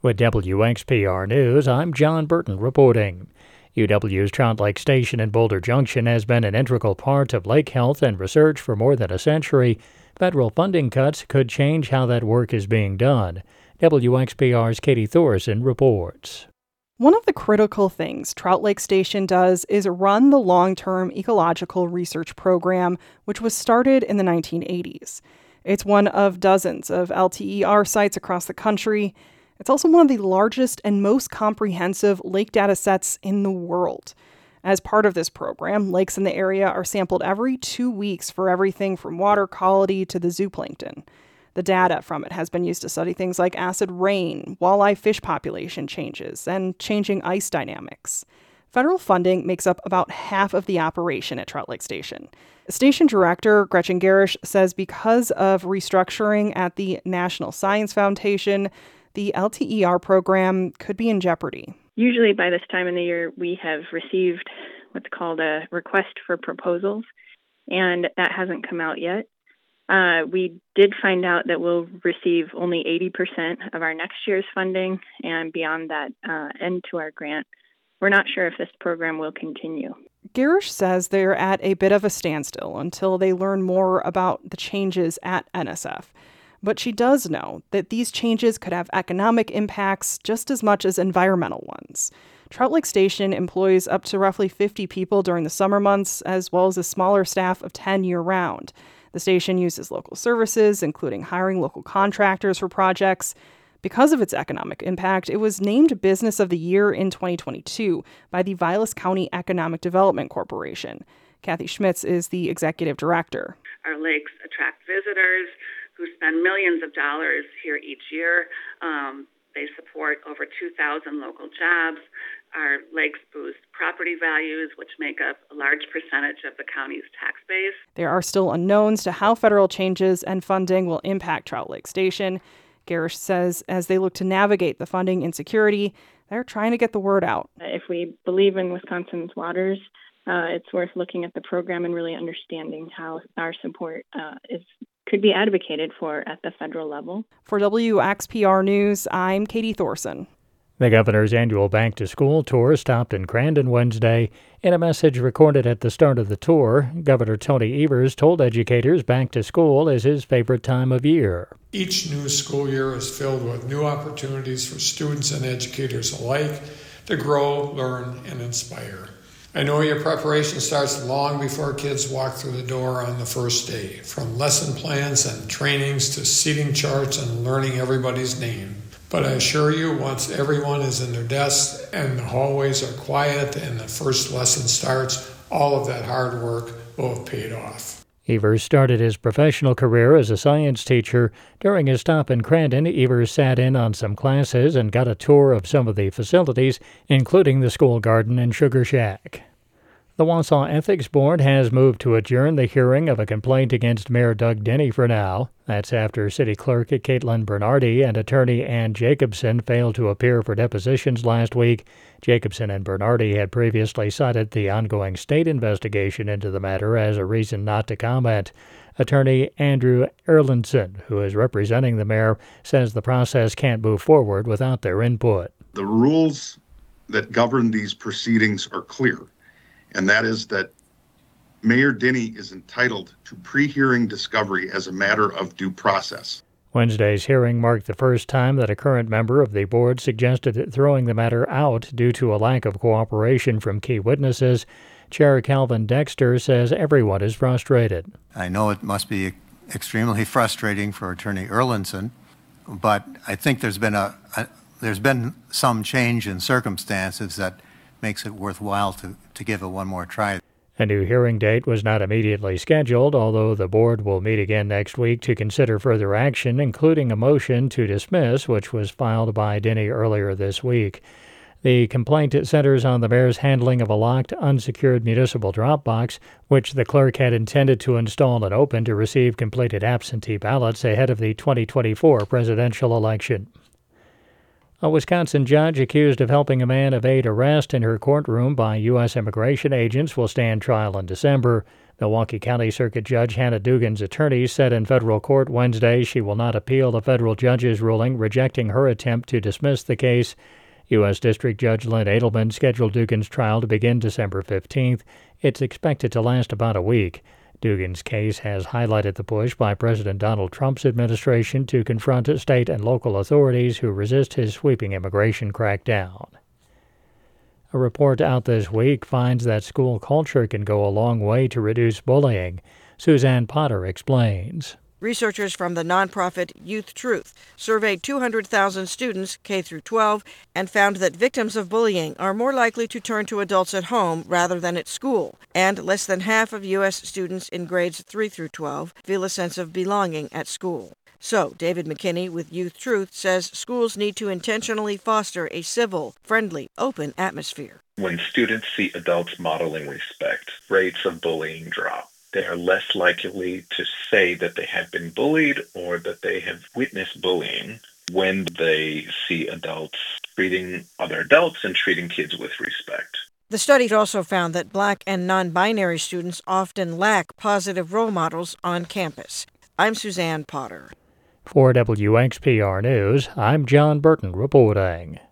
With WXPR News, I'm John Burton reporting. UW's Trout Lake Station in Boulder Junction has been an integral part of lake health and research for more than a century. Federal funding cuts could change how that work is being done. WXPR's Katie Thorson reports. One of the critical things Trout Lake Station does is run the long-term ecological research program, which was started in the 1980s. It's one of dozens of LTER sites across the country. It's also one of the largest and most comprehensive lake data sets in the world. As part of this program, lakes in the area are sampled every 2 weeks for everything from water quality to the zooplankton. The data from it has been used to study things like acid rain, walleye fish population changes, and changing ice dynamics. Federal funding makes up about half of the operation at Trout Lake Station. Station director Gretchen Garish says because of restructuring at the National Science Foundation, the LTER program could be in jeopardy. Usually by this time in the year, we have received what's called a request for proposals, and that hasn't come out yet. We did find out that we'll receive only 80% of our next year's funding, and beyond that end to our grant, we're not sure if this program will continue. Garish says they're at a bit of a standstill until they learn more about the changes at NSF. But she does know that these changes could have economic impacts just as much as environmental ones. Trout Lake Station employs up to roughly 50 people during the summer months, as well as a smaller staff of 10 year-round. The station uses local services, including hiring local contractors for projects. Because of its economic impact, it was named Business of the Year in 2022 by the Vilas County Economic Development Corporation. Kathy Schmitz is the executive director. Our lakes attract visitors who spend millions of dollars here each year. They support over 2,000 local jobs. Our lakes boost property values, which make up a large percentage of the county's tax base. There are still unknowns to how federal changes and funding will impact Trout Lake Station. Garish says as they look to navigate the funding insecurity, they're trying to get the word out. If we believe in Wisconsin's waters, it's worth looking at the program and really understanding how our support could be advocated for at the federal level. For WXPR News, I'm Katie Thorson. The governor's annual Back to School tour stopped in Crandon Wednesday. In a message recorded at the start of the tour, Governor Tony Evers told educators back to school is his favorite time of year. Each new school year is filled with new opportunities for students and educators alike to grow, learn, and inspire. I know your preparation starts long before kids walk through the door on the first day, from lesson plans and trainings to seating charts and learning everybody's name. But I assure you, once everyone is in their desks and the hallways are quiet and the first lesson starts, all of that hard work will have paid off. Evers started his professional career as a science teacher. During his stop in Crandon, Evers sat in on some classes and got a tour of some of the facilities, including the school garden and sugar shack. The Wausau Ethics Board has moved to adjourn the hearing of a complaint against Mayor Doug Denny for now. That's after City Clerk Caitlin Bernardi and attorney Ann Jacobson failed to appear for depositions last week. Jacobson and Bernardi had previously cited the ongoing state investigation into the matter as a reason not to comment. Attorney Andrew Erlandson, who is representing the mayor, says the process can't move forward without their input. The rules that govern these proceedings are clear. And that is that Mayor Denny is entitled to pre-hearing discovery as a matter of due process. Wednesday's hearing marked the first time that a current member of the board suggested throwing the matter out due to a lack of cooperation from key witnesses. Chair Calvin Dexter says everyone is frustrated. I know it must be extremely frustrating for Attorney Erlandson, but I think there's been some change in circumstances that makes it worthwhile to give it one more try. A new hearing date was not immediately scheduled, although the board will meet again next week to consider further action, including a motion to dismiss, which was filed by Denny earlier this week. The complaint centers on the mayor's handling of a locked, unsecured municipal drop box, which the clerk had intended to install and open to receive completed absentee ballots ahead of the 2024 presidential election. A Wisconsin judge accused of helping a man evade arrest in her courtroom by U.S. immigration agents will stand trial in December. Milwaukee County Circuit Judge Hannah Dugan's attorney said in federal court Wednesday she will not appeal the federal judge's ruling rejecting her attempt to dismiss the case. U.S. District Judge Lynn Edelman scheduled Dugan's trial to begin December 15th. It's expected to last about a week. Dugan's case has highlighted the push by President Donald Trump's administration to confront state and local authorities who resist his sweeping immigration crackdown. A report out this week finds that school culture can go a long way to reduce bullying. Suzanne Potter explains. Researchers from the nonprofit Youth Truth surveyed 200,000 students K through 12 and found that victims of bullying are more likely to turn to adults at home rather than at school, and less than half of U.S. students in grades 3 through 12 feel a sense of belonging at school. So, David McKinney with Youth Truth says schools need to intentionally foster a civil, friendly, open atmosphere. When students see adults modeling respect, rates of bullying drop. They are less likely to say that they have been bullied or that they have witnessed bullying when they see adults treating other adults and treating kids with respect. The study also found that Black and non-binary students often lack positive role models on campus. I'm Suzanne Potter. For WXPR News, I'm John Burton reporting.